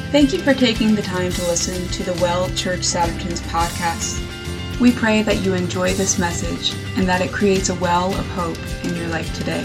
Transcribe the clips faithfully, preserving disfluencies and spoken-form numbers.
Thank you for taking the time to listen to the Well Church Satterton's podcast. We pray that you enjoy this message and that it creates a well of hope in your life today.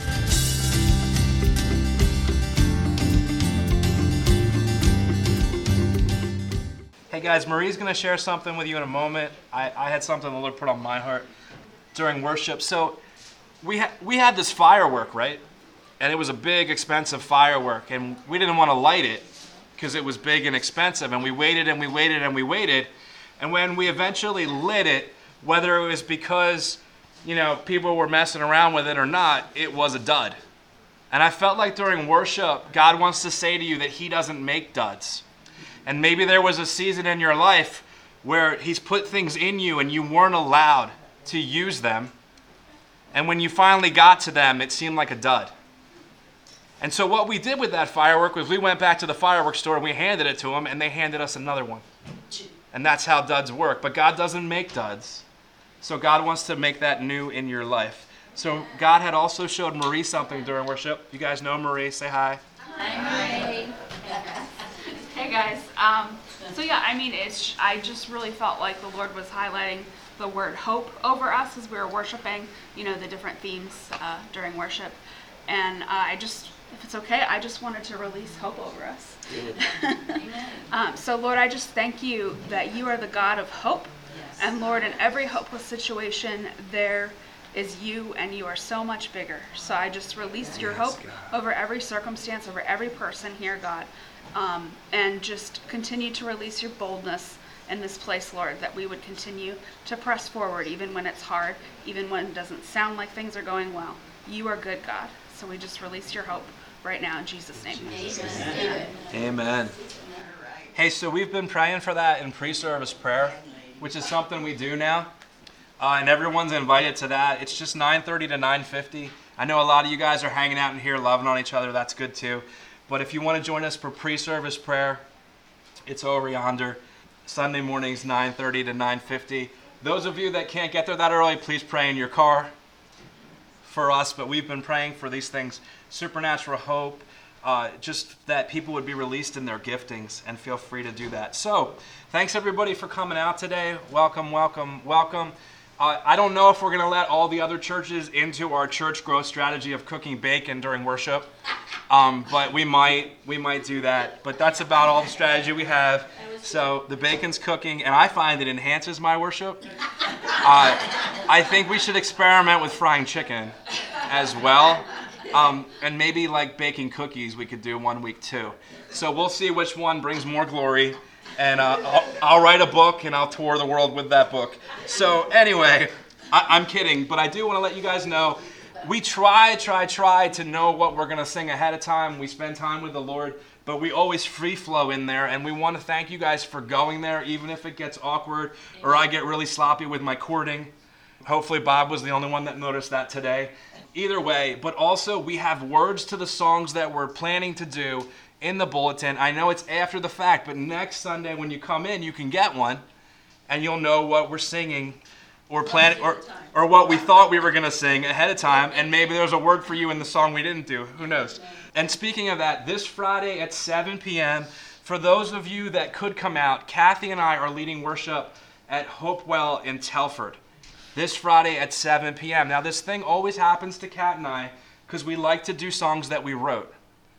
Hey guys, Marie's going to share something with you in a moment. I, I had something the Lord put on my heart during worship. So we, ha- we had this firework, right? And it was a big, expensive firework. And we didn't want to light it because it was big and expensive. And we waited and we waited and we waited. And when we eventually lit it, whether it was because, you know, people were messing around with it or not, it was a dud. And I felt like during worship, God wants to say to you that He doesn't make duds. And maybe there was a season in your life where He's put things in you and you weren't allowed to use them. And when you finally got to them, it seemed like a dud. And so what we did with that firework was we went back to the fireworks store and we handed it to them, and they handed us another one. And that's how duds work. But God doesn't make duds. So God wants to make that new in your life. So God had also showed Marie something during worship. You guys know Marie. Say hi. Hi. Hey guys. Um, so yeah, I mean, it's. I just really felt like the Lord was highlighting the word hope over us as we were worshiping. You know, the different themes uh, during worship, and uh, I just, if it's okay, I just wanted to release hope over us. um, so Lord, I just thank you that you are the God of hope, and Lord, in every hopeless situation, there is you, and you are so much bigger. So I just release your hope over every circumstance, over every person here, God. Um, and just continue to release your boldness in this place, Lord, that we would continue to press forward even when it's hard, even when it doesn't sound like things are going well. You are good, God. So we just release your hope right now in Jesus' name. Amen. Amen. Hey, so we've been praying for that in pre-service prayer, which is something we do now. Uh, and everyone's invited to that. It's just nine thirty to nine fifty. I know a lot of you guys are hanging out in here loving on each other. That's good too. But if you want to join us for pre-service prayer, it's over yonder. Sunday mornings, nine thirty to nine fifty. Those of you that can't get there that early, please pray in your car for us. But we've been praying for these things, supernatural hope, uh, just that people would be released in their giftings, and feel free to do that. So thanks everybody for coming out today. Welcome, welcome, welcome. Uh, I don't know if we're going to let all the other churches into our church growth strategy of cooking bacon during worship, um, but we might we might do that. But that's about all the strategy we have. So the bacon's cooking, and I find it enhances my worship. Uh, I think we should experiment with frying chicken as well, um, and maybe like baking cookies we could do one week too. So we'll see which one brings more glory. And uh, I'll, I'll write a book, and I'll tour the world with that book. So anyway, I, I'm kidding, but I do want to let you guys know, we try, try, try to know what we're going to sing ahead of time. We spend time with the Lord, but we always free flow in there, and we want to thank you guys for going there, even if it gets awkward or I get really sloppy with my chording. Hopefully Bob was the only one that noticed that today. Either way, but also we have words to the songs that we're planning to do in the bulletin. I know it's after the fact, but next Sunday when you come in, you can get one, and you'll know what we're singing, or plan, or or what we thought we were going to sing ahead of time, and maybe there's a word for you in the song we didn't do. Who knows? And speaking of that, this Friday at seven p.m., for those of you that could come out, Kathy and I are leading worship at Hopewell in Telford this Friday at seven p.m. Now, this thing always happens to Kat and I because we like to do songs that we wrote.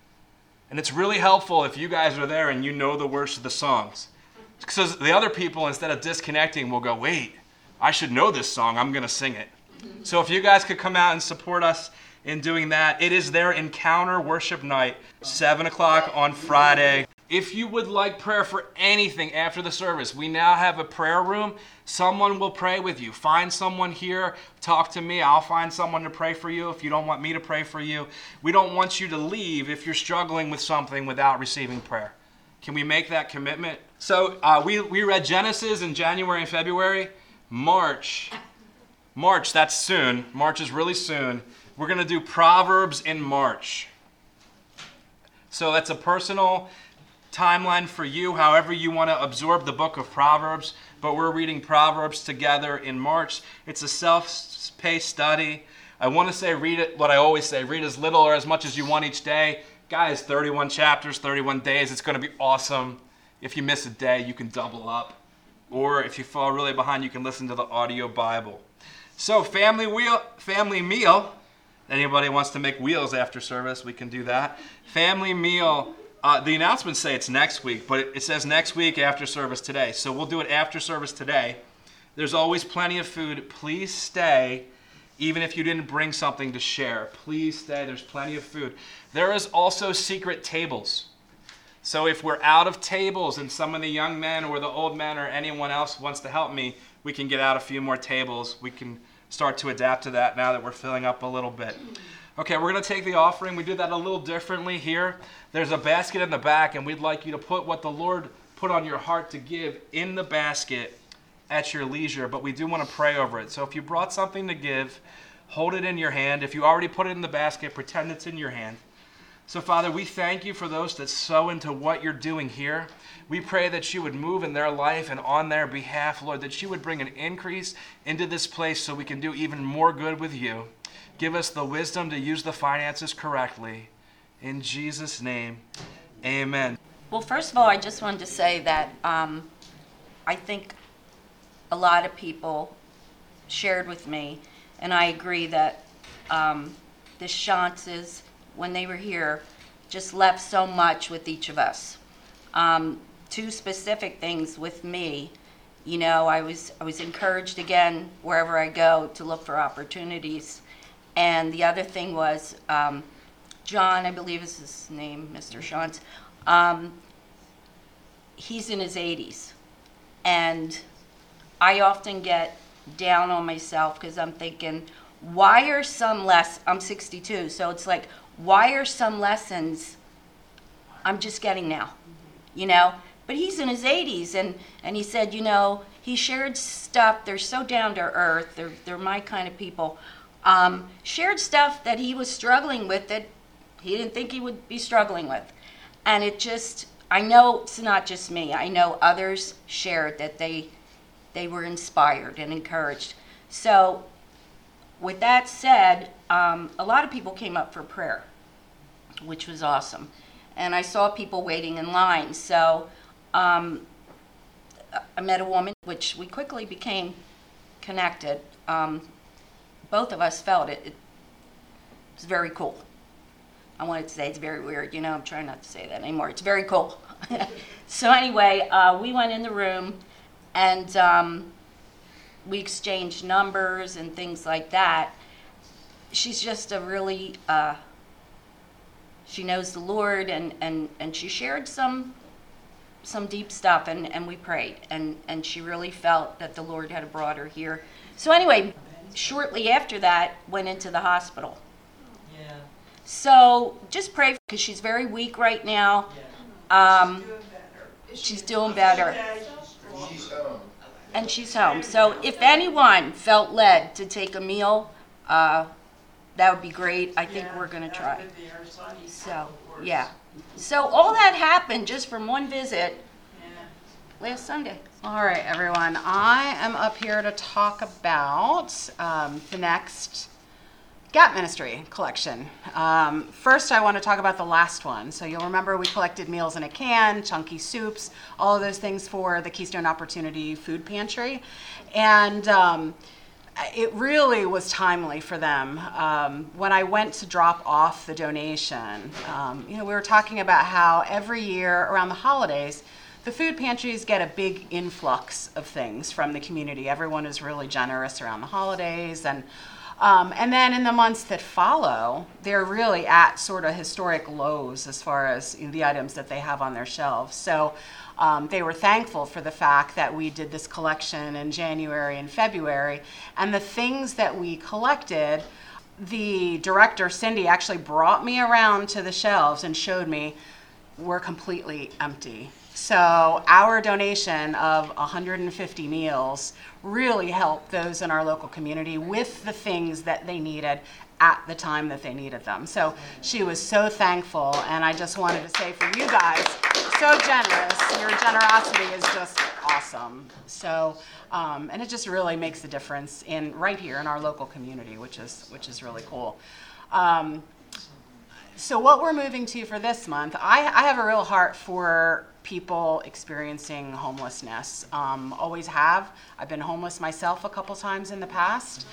And it's really helpful if you guys are there and you know the words of the songs. Because the other people, instead of disconnecting, will go, wait, I should know this song. I'm going to sing it. So if you guys could come out and support us in doing that, it is their Encounter Worship Night, seven o'clock on Friday. If you would like prayer for anything after the service, we now have a prayer room. Someone will pray with you. Find someone here. Talk to me. I'll find someone to pray for you if you don't want me to pray for you. We don't want you to leave if you're struggling with something without receiving prayer. Can we make that commitment? So uh, we, we read Genesis in January and February. March, March, that's soon. March is really soon. We're going to do Proverbs in March. So that's a personal timeline for you, however you want to absorb the book of Proverbs, but we're reading Proverbs together in March. It's a self-paced study. I want to say read it, what I always say, read as little or as much as you want each day. Guys, thirty-one chapters, thirty-one days. It's going to be awesome. If you miss a day, you can double up. Or if you fall really behind, you can listen to the audio Bible. So family wheel, family meal. Anybody wants to make wheels after service, we can do that. Family meal. Uh, the announcements say it's next week, but it, it says next week after service today. So we'll do it after service today. There's always plenty of food. Please stay. Even if you didn't bring something to share, please stay. There's plenty of food. There is also secret tables. So if we're out of tables and some of the young men or the old men or anyone else wants to help me, we can get out a few more tables. We can start to adapt to that now that we're filling up a little bit. Okay, we're going to take the offering. We do that a little differently here. There's a basket in the back, and we'd like you to put what the Lord put on your heart to give in the basket at your leisure, but we do want to pray over it. So if you brought something to give, hold it in your hand. If you already put it in the basket, pretend it's in your hand. So Father, we thank you for those that sow into what you're doing here. We pray that you would move in their life and on their behalf, Lord, that you would bring an increase into this place so we can do even more good with you. Give us the wisdom to use the finances correctly. In Jesus' name, amen. Well, first of all, I just wanted to say that um, I think a lot of people shared with me, and I agree that um, the Shantzes, when they were here, just left so much with each of us. Um, two specific things with me. You know, I was I was encouraged again wherever I go to look for opportunities. And the other thing was um, John, I believe is his name, Mister Shantz. Um, he's in his eighties, and I often get down on myself because I'm thinking, why are some less? I'm sixty-two, so it's like, why are some lessons I'm just getting now, you know? But he's in his eighties, and, and he said, you know, he shared stuff. They're so down to earth. They're, they're my kind of people. Um, shared stuff that he was struggling with that he didn't think he would be struggling with. And it just, I know it's not just me. I know others shared that they they were inspired and encouraged. So with that said, um, a lot of people came up for prayer, which was awesome. And I saw people waiting in line. So um, I met a woman, which we quickly became connected. Um, both of us felt it. It was very cool. I wanted to say it's very weird. You know, I'm trying not to say that anymore. It's very cool. So anyway, uh, we went in the room, and um, we exchanged numbers and things like that. She's just a really, uh, she knows the Lord, and, and, and she shared some some deep stuff, and, and we prayed, and, and she really felt that the Lord had brought her here. So anyway, shortly after that, went into the hospital. Yeah. So just pray, because she's very weak right now. Um, she's doing better. She's home. And she's home. So if anyone felt led to take a meal, uh, that would be great. I think we're going to try. So, yeah. So all that happened just from one visit last Sunday. All right, everyone. I am up here to talk about um, the next Gap Ministry collection. Um, first, I want to talk about the last one. So you'll remember we collected meals in a can, chunky soups, all of those things for the Keystone Opportunity Food Pantry. And um, it really was timely for them. Um, when I went to drop off the donation, um, you know, we were talking about how every year around the holidays, the food pantries get a big influx of things from the community. Everyone is really generous around the holidays, and Um, and then in the months that follow, they're really at sort of historic lows as far as you know, the items that they have on their shelves. So um, they were thankful for the fact that we did this collection in January and February. And the things that we collected, the director, Cindy, actually brought me around to the shelves and showed me were completely empty. So our donation of one hundred fifty meals really helped those in our local community with the things that they needed at the time that they needed them. So she was so thankful, and I just wanted to say for you guys, so generous. Your generosity is just awesome. So, um, and it just really makes a difference in right here in our local community, which is which is really cool. Um, So what we're moving to for this month, I, I have a real heart for people experiencing homelessness. Um, always have. I've been homeless myself a couple times in the past,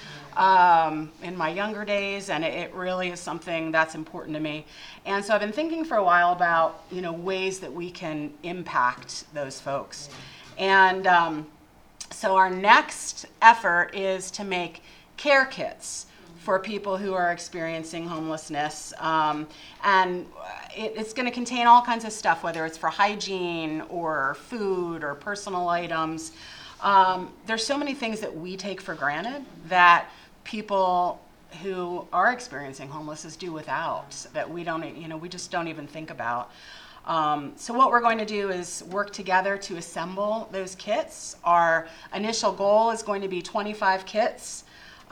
um, in my younger days, and it, it really is something that's important to me. And so I've been thinking for a while about, you know, ways that we can impact those folks. And um, so our next effort is to make care kits for people who are experiencing homelessness. Um, and it, it's going to contain all kinds of stuff, whether it's for hygiene or food or personal items. Um, there's so many things that we take for granted that people who are experiencing homelessness do without, that we don't, you know, we just don't even think about. Um, so what we're going to do is work together to assemble those kits. Our initial goal is going to be twenty-five kits.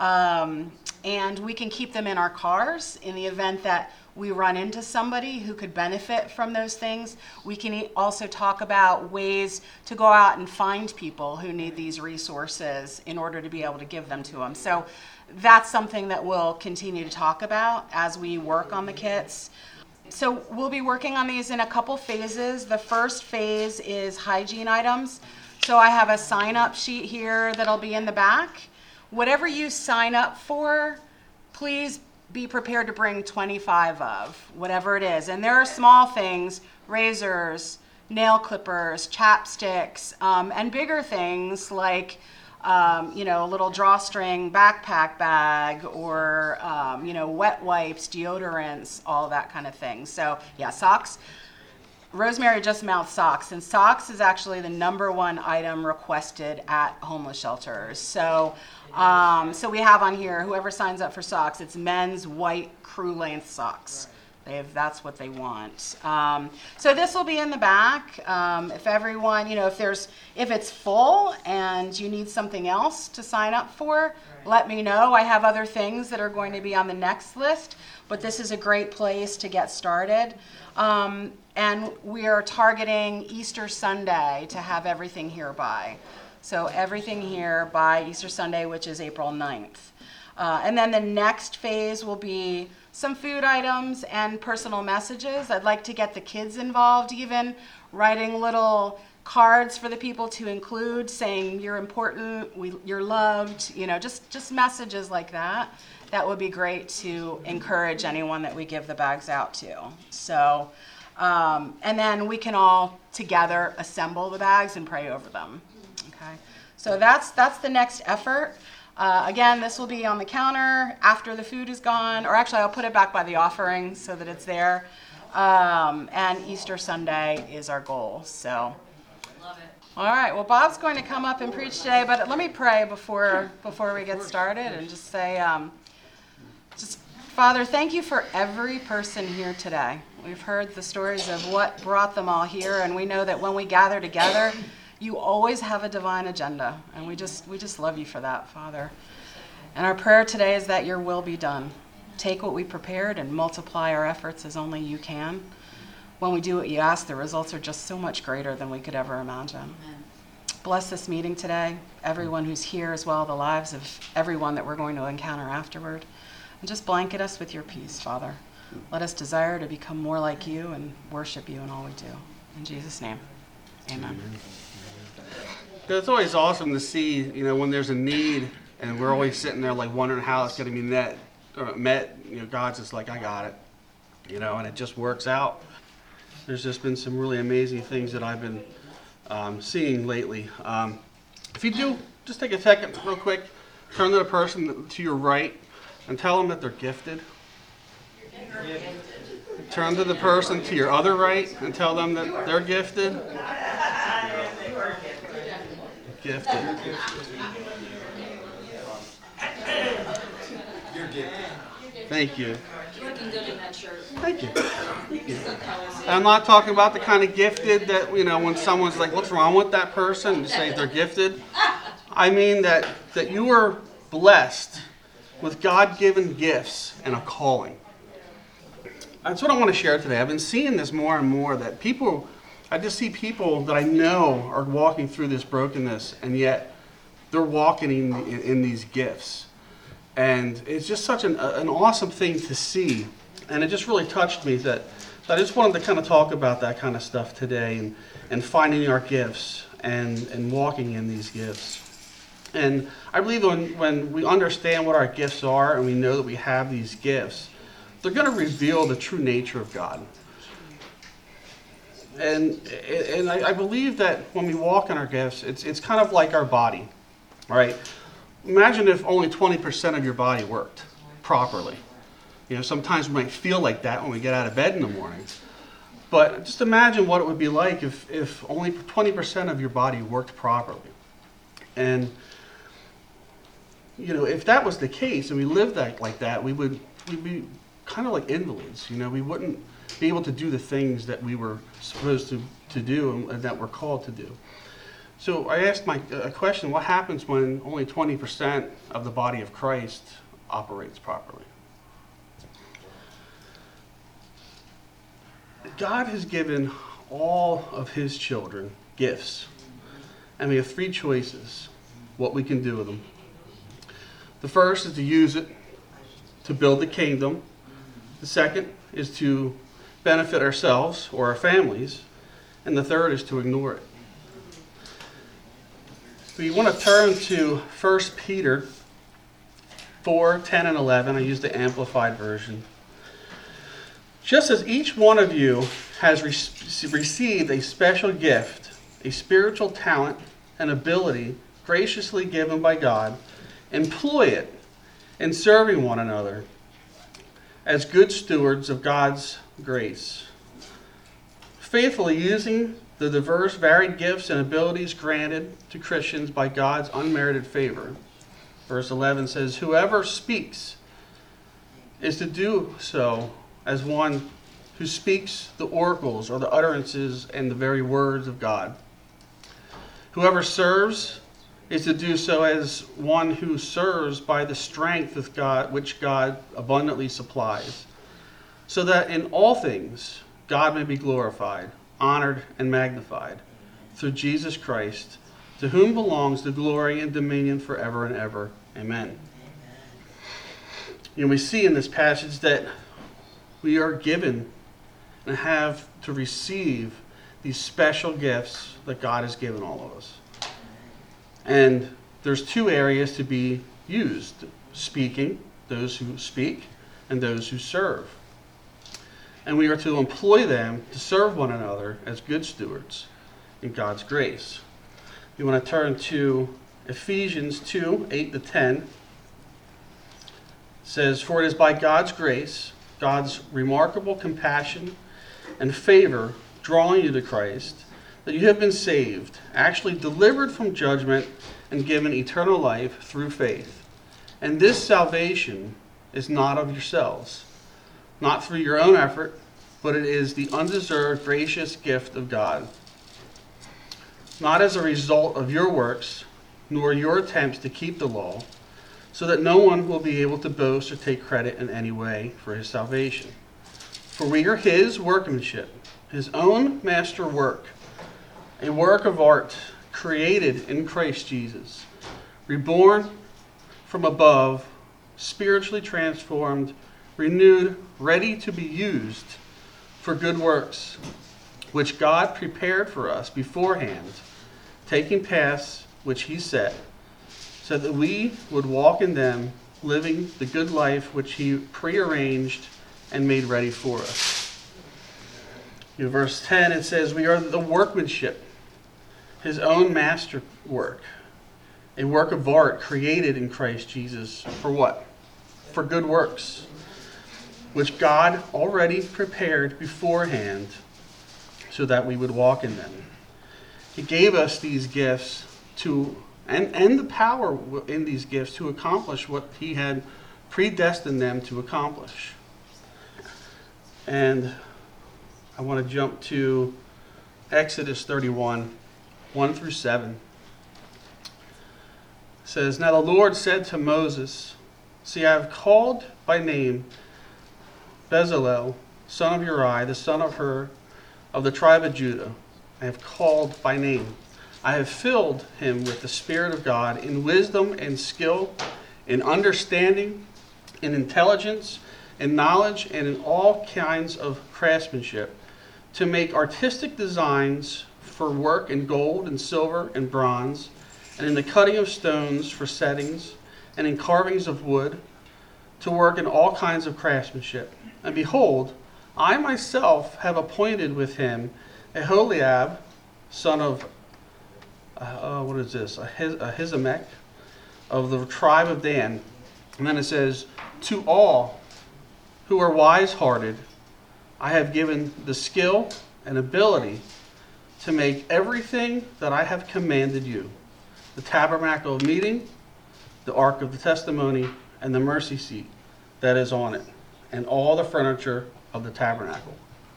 Um, and we can keep them in our cars in the event that we run into somebody who could benefit from those things. We can e- also talk about ways to go out and find people who need these resources in order to be able to give them to them. So that's something that we'll continue to talk about as we work on the kits. So we'll be working on these in a couple phases. The first phase is hygiene items. So I have a sign-up sheet here that'll be in the back. Whatever you sign up for, please be prepared to bring twenty-five of, whatever it is. And there are small things, razors, nail clippers, chapsticks, um, and bigger things like, um, you know, a little drawstring backpack bag or, um, you know, wet wipes, deodorants, all that kind of thing. So, yeah, socks. Rosemary just mouthed socks, and socks is actually the number one item requested at homeless shelters. So, um, so we have on here, whoever signs up for socks, it's men's white crew-length socks. They have, that's what they want. Um, so this will be in the back. Um, if everyone, you know, if there's, if it's full and you need something else to sign up for, let me know. I have other things that are going to be on the next list, but this is a great place to get started. Um, and we are targeting Easter Sunday to have everything here by. So everything here by Easter Sunday, which is April ninth. Uh, and then the next phase will be some food items and personal messages. I'd like to get the kids involved, even writing little cards for the people to include, saying you're important, we, you're loved, you know, just, just messages like that. That would be great to encourage anyone that we give the bags out to. So, um, and then we can all together assemble the bags and pray over them. Okay, so that's that's the next effort. Uh, again, this will be on the counter after the food is gone, or actually I'll put it back by the offering so that it's there. Um, and Easter Sunday is our goal. So, love it. All right. Well, Bob's going to come up and preach today, but let me pray before before we get started and just say, um, just Father, thank you for every person here today. We've heard the stories of what brought them all here, and we know that when we gather together, you always have a divine agenda, and we just we just love you for that, Father. And our prayer today is that your will be done. Take what we prepared and multiply our efforts as only you can. When we do what you ask, the results are just so much greater than we could ever imagine. Amen. Bless this meeting today, everyone who's here as well, the lives of everyone that we're going to encounter afterward. And just blanket us with your peace, Father. Let us desire to become more like you and worship you in all we do. In Jesus' name, amen. It's always awesome to see, you know, when there's a need and we're always sitting there like wondering how it's going to be met, or met, you know, God's just like, I got it, you know, and it just works out. There's just been some really amazing things that I've been um, seeing lately. Um, if you do, just take a second real quick, turn to the person to your right and tell them that they're gifted. Turn to the person to your other right and tell them that they're gifted. Gifted. You're gifted. Thank you. You're looking good in that shirt. Thank you. Thank you. And I'm not talking about the kind of gifted that, you know, when someone's like, what's wrong with that person? You say they're gifted. I mean that, that you are blessed with God-given gifts and a calling. That's what I want to share today. I've been seeing this more and more, that people, I just see people that I know are walking through this brokenness, and yet they're walking in, in, in these gifts. And it's just such an, an awesome thing to see. And it just really touched me that, that I just wanted to kind of talk about that kind of stuff today, and, and finding our gifts and, and walking in these gifts. And I believe when, when we understand what our gifts are and we know that we have these gifts, they're going to reveal the true nature of God. And, and I, I believe that when we walk in our gifts, it's, it's kind of like our body, right? Imagine if only twenty percent of your body worked properly. You know, sometimes we might feel like that when we get out of bed in the morning. But just imagine what it would be like if, if only twenty percent of your body worked properly. And, you know, if that was the case and we lived that, like that, we would we'd be kind of like invalids. You know, we wouldn't be able to do the things that we were supposed to, to do and, and that we're called to do. So I asked my a question, what happens when only twenty percent of the body of Christ operates properly? God has given all of his children gifts, and we have three choices what we can do with them. The first is to use it to build the kingdom. The second is to benefit ourselves or our families, and the third is to ignore it. We want to turn to First Peter four, ten, and eleven. I use the Amplified Version. Just as each one of you has re- received a special gift, a spiritual talent, an ability graciously given by God, employ it in serving one another as good stewards of God's grace, faithfully using the diverse, varied gifts and abilities granted to Christians by God's unmerited favor. Verse eleven says, whoever speaks is to do so as one who speaks the oracles or the utterances and the very words of God. Whoever serves is to do so as one who serves by the strength of God, which God abundantly supplies, so that in all things God may be glorified, honored, and magnified through Jesus Christ, to whom belongs the glory and dominion forever and ever. Amen. You know, we see in this passage that we are given and have to receive these special gifts that God has given all of us. And there's two areas to be used: speaking, those who speak, and those who serve. And we are to employ them to serve one another as good stewards in God's grace. You want to turn to Ephesians two, eight to ten. It says, for it is by God's grace, God's remarkable compassion and favor drawing you to Christ, that you have been saved, actually delivered from judgment and given eternal life through faith. And this salvation is not of yourselves, not through your own effort, but it is the undeserved, gracious gift of God, not as a result of your works, nor your attempts to keep the law, so that no one will be able to boast or take credit in any way for his salvation. For we are his workmanship, his own master work, a work of art created in Christ Jesus, reborn from above, spiritually transformed, renewed, ready to be used for good works, which God prepared for us beforehand, taking paths which he set, so that we would walk in them, living the good life which he prearranged and made ready for us. In verse ten, it says, we are the workmanship, his own master work, a work of art created in Christ Jesus for what? For good works, which God already prepared beforehand so that we would walk in them. He gave us these gifts to And, and the power in these gifts to accomplish what he had predestined them to accomplish. And I want to jump to Exodus thirty-one, one through seven. It says, now the Lord said to Moses, see, I have called by name Bezalel, son of Uri, the son of Hur, of the tribe of Judah. I have called by name. I have filled him with the Spirit of God in wisdom and skill, in understanding, in intelligence, in knowledge, and in all kinds of craftsmanship, to make artistic designs for work in gold and silver and bronze, and in the cutting of stones for settings, and in carvings of wood, to work in all kinds of craftsmanship. And behold, I myself have appointed with him Aholiab, son of, uh, what is this, Ahiz- Ahisamach, of the tribe of Dan. And then it says, to all who are wise-hearted, I have given the skill and ability to make everything that I have commanded you: the tabernacle of meeting, the ark of the testimony, and the mercy seat that is on it, and all the furniture of the tabernacle.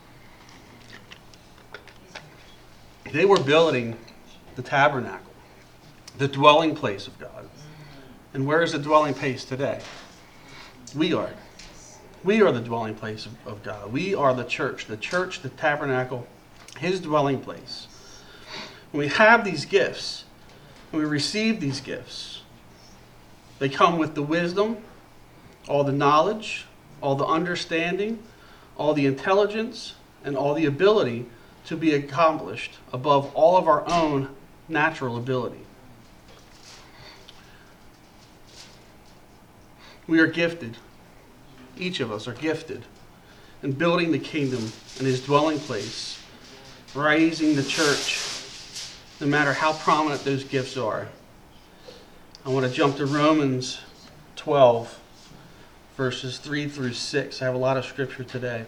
They were building the tabernacle, the dwelling place of God. And where is the dwelling place today? We are. We are the dwelling place of, of God. We are the church, the church, the tabernacle, his dwelling place. When we have these gifts, when we receive these gifts, they come with the wisdom, all the knowledge, all the understanding, all the intelligence, and all the ability to be accomplished above all of our own natural ability. We are gifted. Each of us are gifted in building the kingdom and his dwelling place, raising the church, no matter how prominent those gifts are. I want to jump to Romans twelve, verses three through six. I have a lot of scripture today.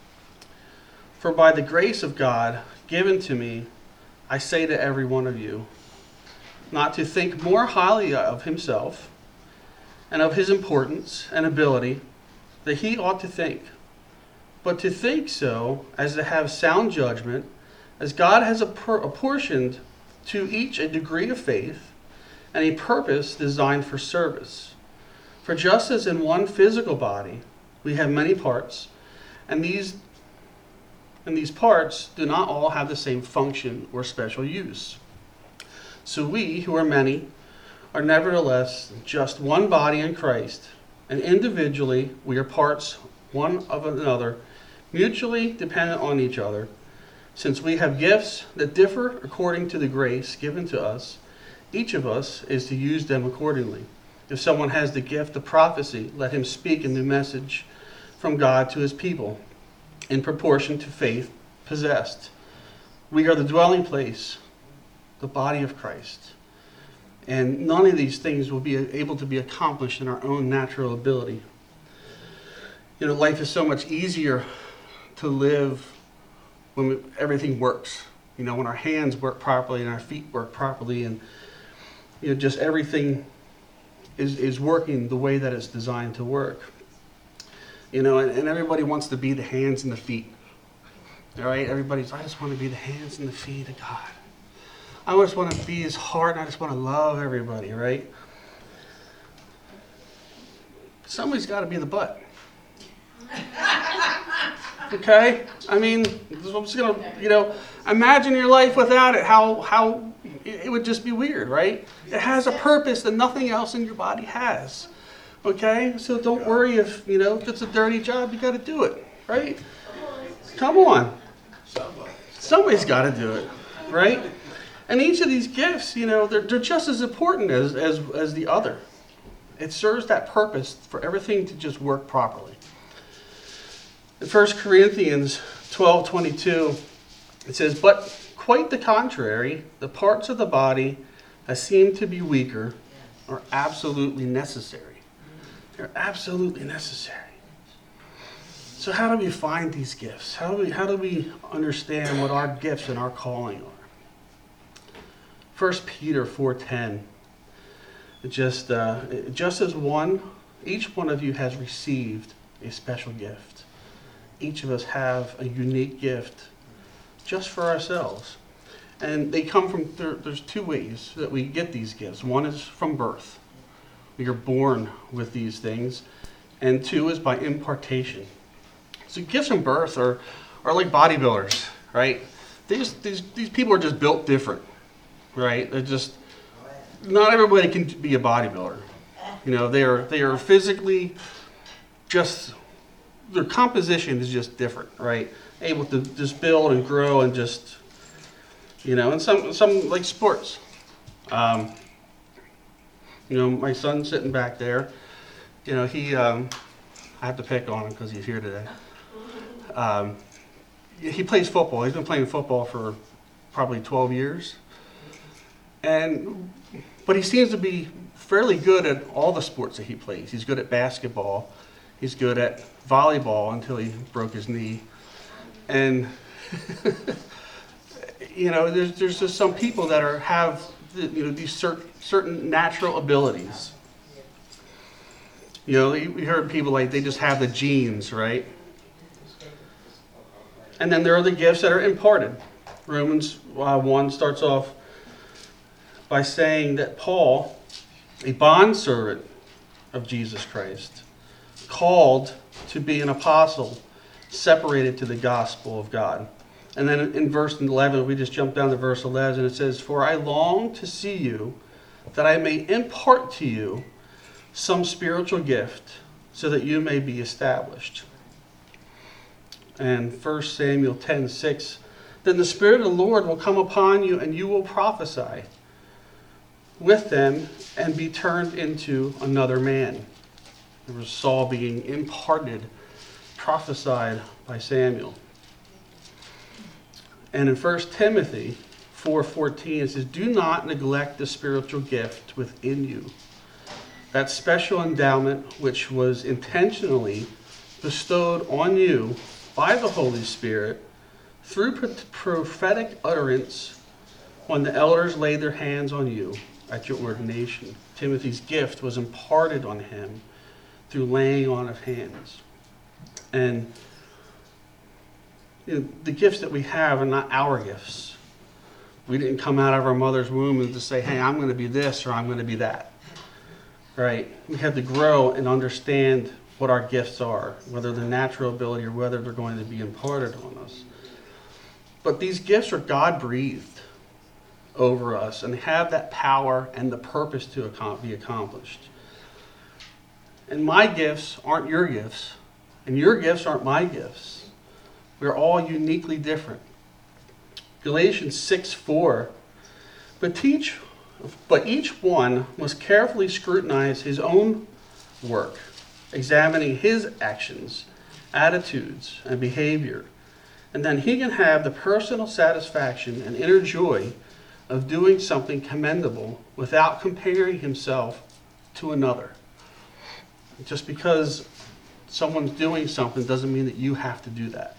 For by the grace of God given to me, I say to every one of you, not to think more highly of himself and of his importance and ability that he ought to think, but to think so as to have sound judgment, as God has apportioned to each a degree of faith and a purpose designed for service. For just as in one physical body we have many parts, and these and these parts do not all have the same function or special use, so we, who are many, are nevertheless just one body in Christ, and individually we are parts one of another, mutually dependent on each other. Since we have gifts that differ according to the grace given to us, each of us is to use them accordingly. If someone has the gift of prophecy, let him speak in the message from God to his people, in proportion to faith possessed. We are the dwelling place, the body of Christ. And none of these things will be able to be accomplished in our own natural ability. You know, life is so much easier to live when we, everything works. You know, when our hands work properly and our feet work properly, and you know, just everything is is working the way that it's designed to work. You know, and, and everybody wants to be the hands and the feet. All right, everybody's, I just want to be the hands and the feet of God. I just want to be his heart, and I just want to love everybody, right? Somebody's got to be the butt. Okay? I mean, I'm just going to, you know, imagine your life without it, how how it would just be weird, right? It has a purpose that nothing else in your body has. Okay? So don't worry if, you know, if it's a dirty job, you got to do it, right? Come on. Somebody's got to do it, right? And each of these gifts, you know, they're, they're just as important as, as, as the other. It serves that purpose for everything to just work properly. In First Corinthians twelve twenty-two, it says, but quite the contrary, the parts of the body that seem to be weaker are absolutely necessary. They're absolutely necessary. So how do we find these gifts? How do we, how do we understand what our gifts and our calling are? First Peter four ten, just, uh, just as one, each one of you has received a special gift. Each of us have a unique gift just for ourselves. And they come from, there, there's two ways that we get these gifts. One is from birth. We are born with these things. And two is by impartation. So gifts from birth are, are like bodybuilders, right? These, these, these people are just built different, right? They're just, not everybody can be a bodybuilder. You know, they are they are physically just, their composition is just different, right? Able to just build and grow and just, you know, and some some like sports. Um, you know, my son's sitting back there. You know, he, um, I have to pick on him because he's here today. Um, he plays football. He's been playing football for probably twelve years. And, but he seems to be fairly good at all the sports that he plays. He's good at basketball. He's good at volleyball until he broke his knee. And, you know, there's there's just some people that are have, you know, these certain certain natural abilities. You know, we heard people like they just have the genes, right? And then there are the gifts that are imparted. Romans uh, one starts off by saying that Paul, a bondservant of Jesus Christ, called to be an apostle, separated to the gospel of God. And then in verse eleven, we just jump down to verse eleven, it says, "For I long to see you, that I may impart to you some spiritual gift, so that you may be established." And First Samuel ten six, "Then the Spirit of the Lord will come upon you, and you will prophesy with them and be turned into another man." There was Saul being imparted, prophesied by Samuel. And in First Timothy four fourteen, it says, "Do not neglect the spiritual gift within you, that special endowment which was intentionally bestowed on you by the Holy Spirit through prophetic utterance when the elders laid their hands on you at your ordination." Timothy's gift was imparted on him through laying on of hands. And you know, the gifts that we have are not our gifts. We didn't come out of our mother's womb and just say, hey, I'm going to be this or I'm going to be that. Right? We have to grow and understand what our gifts are, whether they're natural ability or whether they're going to be imparted on us. But these gifts are God-breathed over us and have that power and the purpose to be accomplished. And my gifts aren't your gifts, and your gifts aren't my gifts. We're all uniquely different. Galatians six four, but teach, but each one must carefully scrutinize his own work, examining his actions, attitudes, and behavior, and then he can have the personal satisfaction and inner joy of doing something commendable without comparing himself to another. Just because someone's doing something doesn't mean that you have to do that.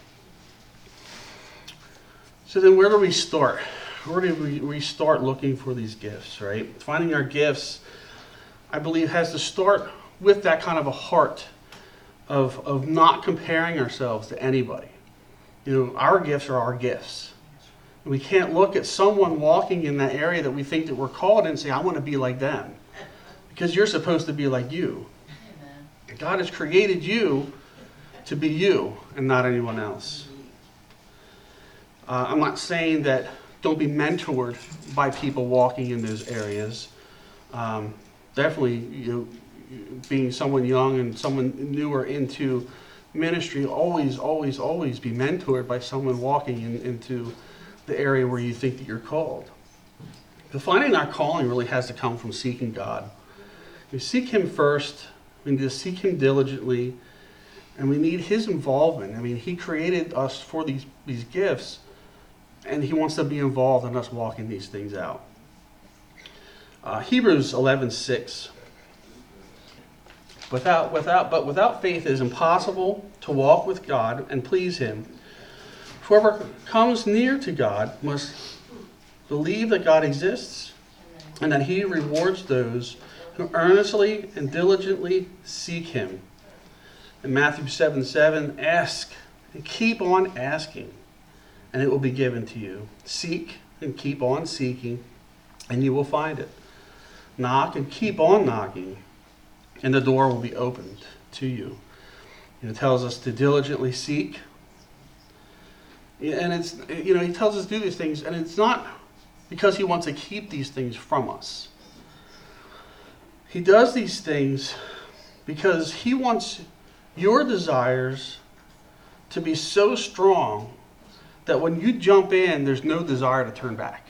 So then where do we start? Where do we, we start looking for these gifts, right? Finding our gifts, I believe, has to start with that kind of a heart of, of not comparing ourselves to anybody. You know, our gifts are our gifts. We can't look at someone walking in that area that we think that we're called in and say, I want to be like them. Because you're supposed to be like you. Amen. God has created you to be you and not anyone else. Uh, I'm not saying that don't be mentored by people walking in those areas. Um, definitely, you know, being someone young and someone newer into ministry, always, always, always be mentored by someone walking in, into the area where you think that you're called. But finding our calling really has to come from seeking God. We seek Him first. We need to seek Him diligently, and we need His involvement. I mean, He created us for these, these gifts, and He wants to be involved in us walking these things out. Uh, Hebrews eleven six. Without, without, but without faith it is impossible to walk with God and please Him. Whoever comes near to God must believe that God exists and that He rewards those who earnestly and diligently seek Him. In Matthew seven seven, ask and keep on asking, and it will be given to you. Seek and keep on seeking, and you will find it. Knock and keep on knocking, and the door will be opened to you. And it tells us to diligently seek. And it's, you know, He tells us to do these things, and it's not because He wants to keep these things from us. He does these things because he wants your desires to be so strong that when you jump in, there's no desire to turn back.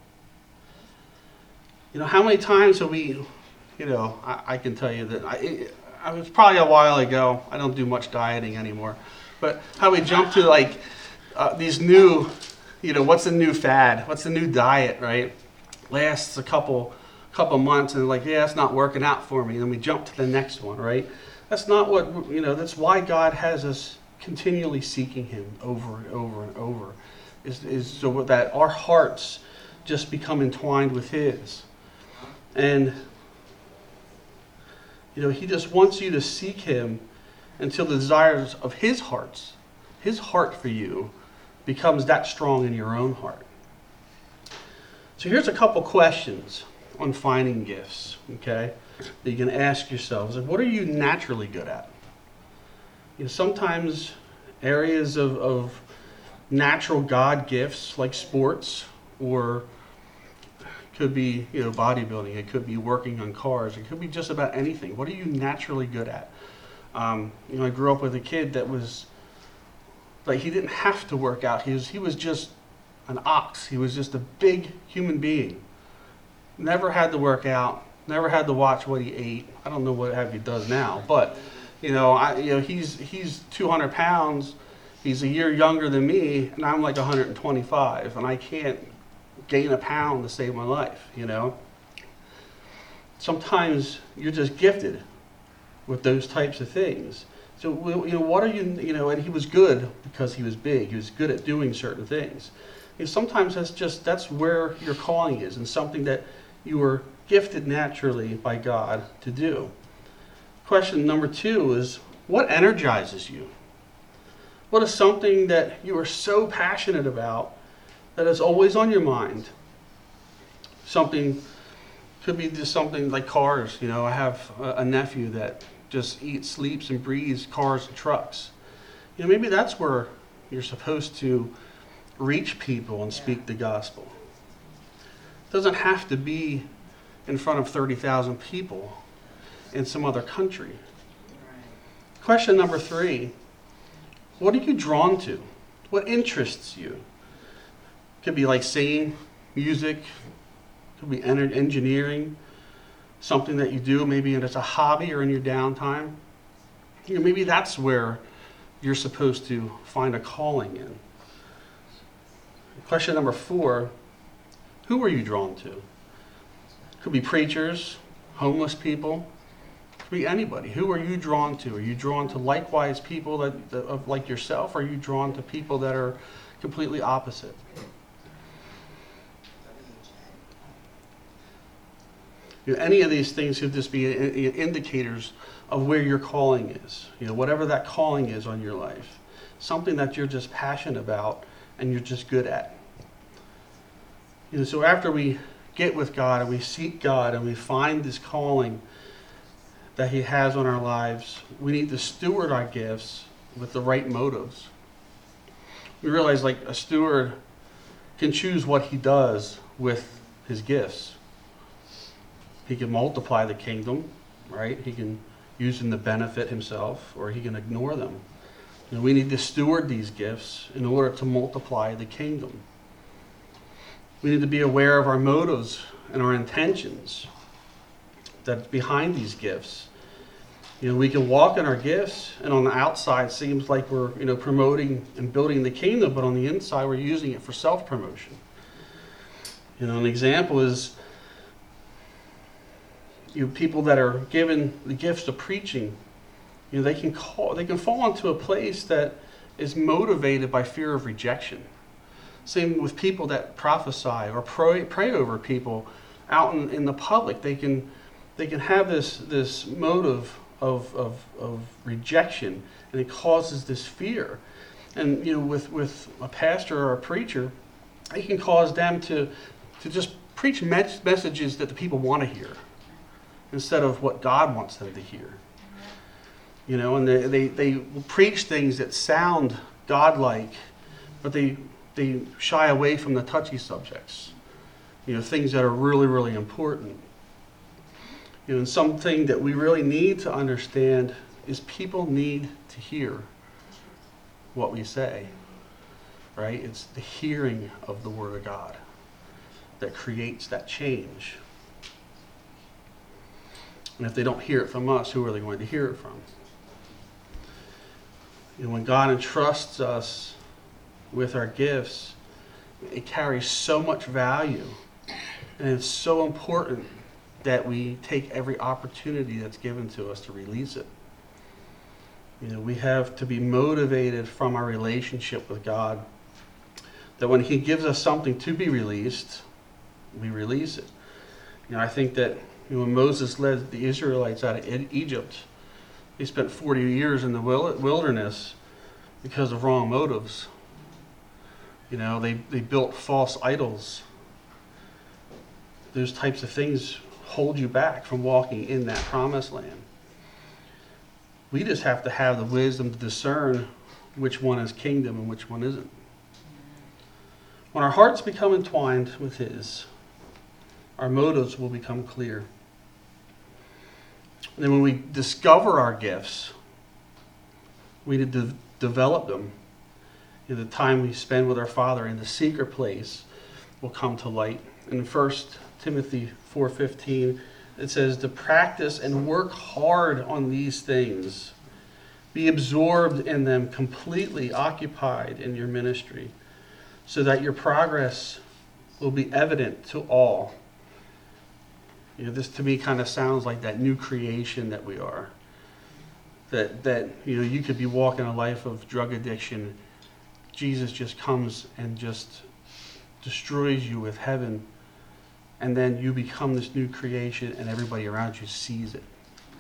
You know, how many times have we, you know, I, I can tell you that, I, it, it was probably a while ago, I don't do much dieting anymore, but how we jump to like uh, these new, you know, what's the new fad? What's the new diet, right? Lasts a couple couple months and like, yeah, it's not working out for me. And then we jump to the next one, right? That's not what, you know, that's why God has us continually seeking him over and over and over, is, is so that our hearts just become entwined with his. And, you know, he just wants you to seek him until the desires of his hearts, his heart for you, becomes that strong in your own heart. So here's a couple questions on finding gifts, okay, that you can ask yourselves. Like, what are you naturally good at? You know, sometimes areas of, of natural God gifts, like sports, or could be, you know, bodybuilding. It could be working on cars. It could be just about anything. What are you naturally good at? Um, you know, I grew up with a kid that was like, he didn't have to work out. He was he was just an ox. He was just a big human being. Never had to work out. Never had to watch what he ate. I don't know what have he does now, but you know, I you know he's he's two hundred pounds. He's a year younger than me, and I'm like one hundred twenty-five, and I can't gain a pound to save my life. You know. Sometimes you're just gifted with those types of things. So you know, what are you you know? And he was good because he was big. He was good at doing certain things. You know, sometimes that's just that's where your calling is, and something that you were gifted naturally by God to do. Question number two is, what energizes you? What is something that you are so passionate about that is always on your mind? Something, could be just something like cars. You know, I have a, a nephew that just eats, sleeps, and breathes cars and trucks. You know, maybe that's where you're supposed to reach people and speak the gospel. It doesn't have to be in front of thirty thousand people in some other country. Right. Question number three, what are you drawn to? What interests you? Could be like singing, music, could be engineering, something that you do, maybe it's a hobby or in your downtime. You know, maybe that's where you're supposed to find a calling in. Question number four, who are you drawn to? Could be preachers, homeless people, could be anybody. Who are you drawn to? Are you drawn to likewise people that, that of like yourself? Or are you drawn to people that are completely opposite? You know, any of these things could just be indicators of where your calling is. You know, whatever that calling is on your life, something that you're just passionate about and you're just good at. You know, so after we get with God and we seek God and we find this calling that He has on our lives, we need to steward our gifts with the right motives. We realize, like, a steward can choose what he does with his gifts. He can multiply the kingdom, right? He can use them to benefit himself, or he can ignore them. You know, we need to steward these gifts in order to multiply the kingdom. We need to be aware of our motives and our intentions that's behind these gifts. You know, we can walk in our gifts, and on the outside it seems like we're, you know, promoting and building the kingdom, but on the inside we're using it for self-promotion. You know, an example is, you know, people that are given the gifts of preaching, you know, they can call, they can fall into a place that is motivated by fear of rejection. Same with people that prophesy or pray, pray over people out in, in the public. They can they can have this this motive of, of of rejection, and it causes this fear. And you know, with, with a pastor or a preacher, it can cause them to to just preach mes- messages that the people want to hear, instead of what God wants them to hear. You know, and they, they, they preach things that sound godlike, but they they shy away from the touchy subjects. You know, things that are really, really important. You know, and something that we really need to understand is people need to hear what we say, right? It's the hearing of the Word of God that creates that change. And if they don't hear it from us, who are they going to hear it from? You know, when God entrusts us with our gifts, it carries so much value, and it's so important that we take every opportunity that's given to us to release it. You know, we have to be motivated from our relationship with God, that when He gives us something to be released, we release it. You know, I think that, you know, when Moses led the Israelites out of Egypt, he spent forty years in the wilderness because of wrong motives. You know, they, they built false idols. Those types of things hold you back from walking in that promised land. We just have to have the wisdom to discern which one is kingdom and which one isn't. When our hearts become entwined with His, our motives will become clear. And then when we discover our gifts, we need to develop them. You know, the time we spend with our Father in the secret place will come to light. In First Timothy four fifteen, it says, to practice and work hard on these things. Be absorbed in them, completely occupied in your ministry, so that your progress will be evident to all. You know, this to me kind of sounds like that new creation that we are. That, that you know, you could be walking a life of drug addiction. Jesus just comes and just destroys you with heaven. And then you become this new creation and everybody around you sees it.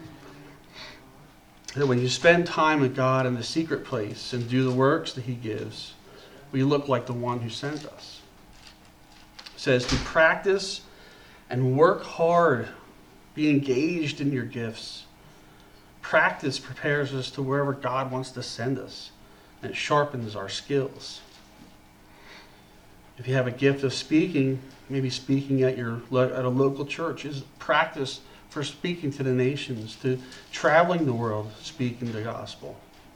That when you spend time with God in the secret place and do the works that He gives, we look like the one who sent us. It says to practice and work hard. Be engaged in your gifts. Practice prepares us to wherever God wants to send us, and it sharpens our skills. If you have a gift of speaking, maybe speaking at your at a local church is practice for speaking to the nations, to traveling the world, speaking the gospel.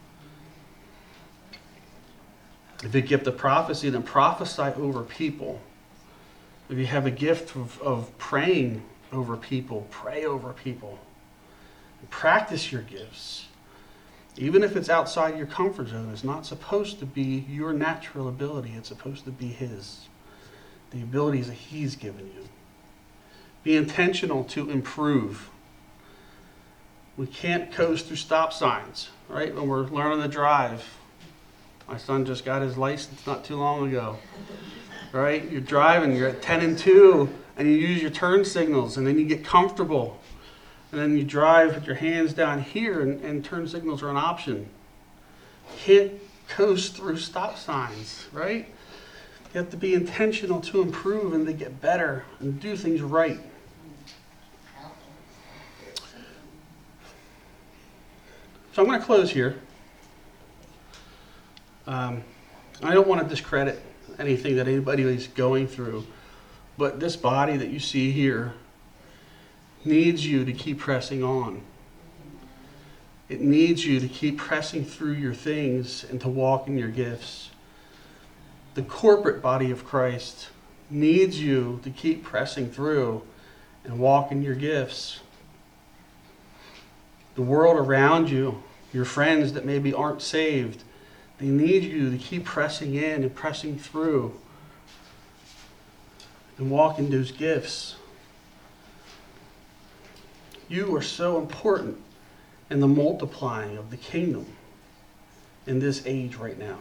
If you have a gift of prophecy, then prophesy over people. If you have a gift of, of praying over people, pray over people. Practice your gifts. Even if it's outside your comfort zone, it's not supposed to be your natural ability. It's supposed to be His. The abilities that He's given you. Be intentional to improve. We can't coast through stop signs, right? When we're learning to drive. My son just got his license not too long ago. Right? You're driving, you're at ten and two, and you use your turn signals, and then you get comfortable. And then you drive with your hands down here, and, and turn signals are an option. You can't coast through stop signs, right? You have to be intentional to improve and to get better and do things right. So I'm going to close here. Um, I don't want to discredit anything that anybody is going through, but this body that you see here needs you to keep pressing on. It needs you to keep pressing through your things and to walk in your gifts. The corporate body of Christ needs you to keep pressing through and walk in your gifts. The world around you, your friends that maybe aren't saved, they need you to keep pressing in and pressing through and walk in those gifts. You are so important in the multiplying of the kingdom in this age right now.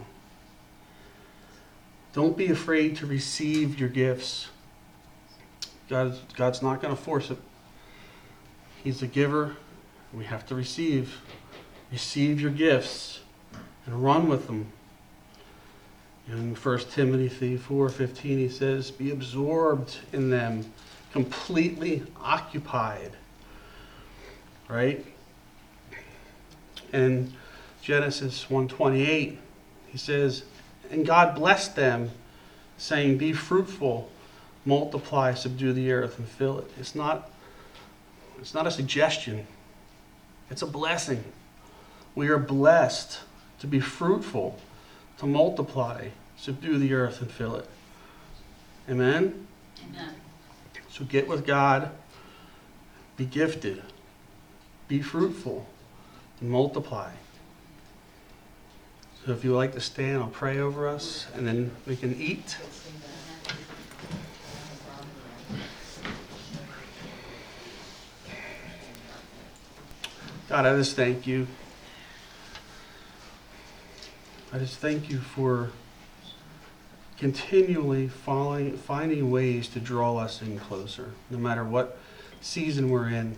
Don't be afraid to receive your gifts. God, God's not going to force it. He's a giver. We have to receive. Receive your gifts and run with them. In First Timothy four fifteen, he says, be absorbed in them, completely occupied. Right? In Genesis one twenty-eight, he says, and God blessed them, saying, be fruitful, multiply, subdue the earth, and fill it. It's not It's not a suggestion. It's a blessing. We are blessed to be fruitful, to multiply, subdue the earth and fill it. Amen? Amen. So get with God, be gifted, be fruitful, and multiply. So if you would like to stand, I'll pray over us, and then we can eat. God, I just thank you. I just thank you for continually following, finding ways to draw us in closer, no matter what season we're in.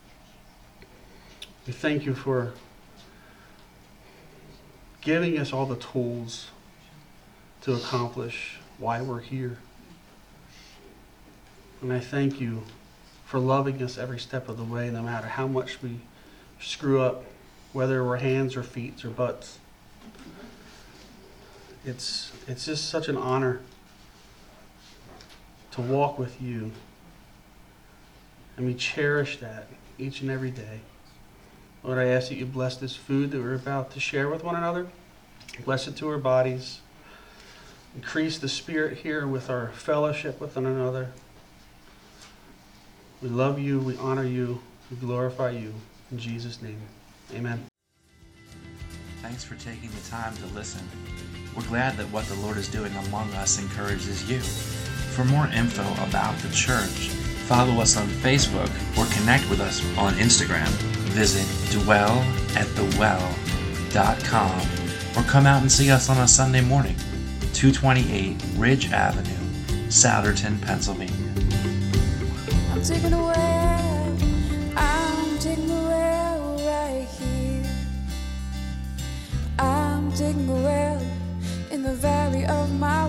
We thank you for giving us all the tools to accomplish why we're here. And I thank you for loving us every step of the way, no matter how much we screw up, whether we're hands or feet or butts. It's, it's just such an honor to walk with you. And we cherish that each and every day. Lord, I ask that you bless this food that we're about to share with one another. Bless it to our bodies. Increase the spirit here with our fellowship with one another. We love you, we honor you, we glorify you. In Jesus' name, amen. Thanks for taking the time to listen. We're glad that what the Lord is doing among us encourages you. For more info about the church, follow us on Facebook or connect with us on Instagram. Visit dwell at the well dot com or come out and see us on a Sunday morning, two twenty-eight Ridge Avenue, Souderton, Pennsylvania. I'm taking a well, I'm taking a well right here. I'm taking a well in the valley of my